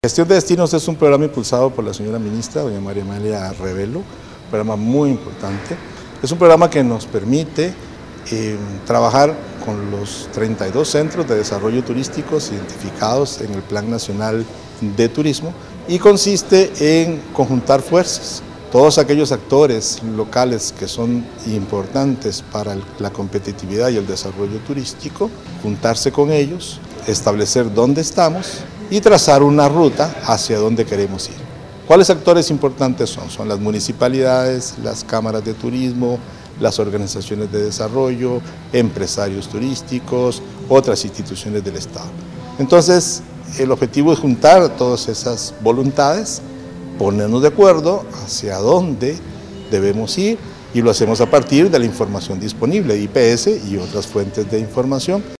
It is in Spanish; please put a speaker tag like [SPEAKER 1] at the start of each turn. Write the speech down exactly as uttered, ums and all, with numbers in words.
[SPEAKER 1] Gestión de Destinos es un programa impulsado por la señora ministra, doña María Amalia Revelo, un programa muy importante. Es un programa que nos permite eh, trabajar con los treinta y dos centros de desarrollo turísticos identificados en el Plan Nacional de Turismo y consiste en conjuntar fuerzas. Todos aquellos actores locales que son importantes para la competitividad y el desarrollo turístico, juntarse con ellos, establecer dónde estamos y trazar una ruta hacia dónde queremos ir. ¿Cuáles actores importantes son? Son las municipalidades, las cámaras de turismo, las organizaciones de desarrollo, empresarios turísticos, otras instituciones del Estado. Entonces, el objetivo es juntar todas esas voluntades, ponernos de acuerdo hacia dónde debemos ir y lo hacemos a partir de la información disponible, I P S y otras fuentes de información.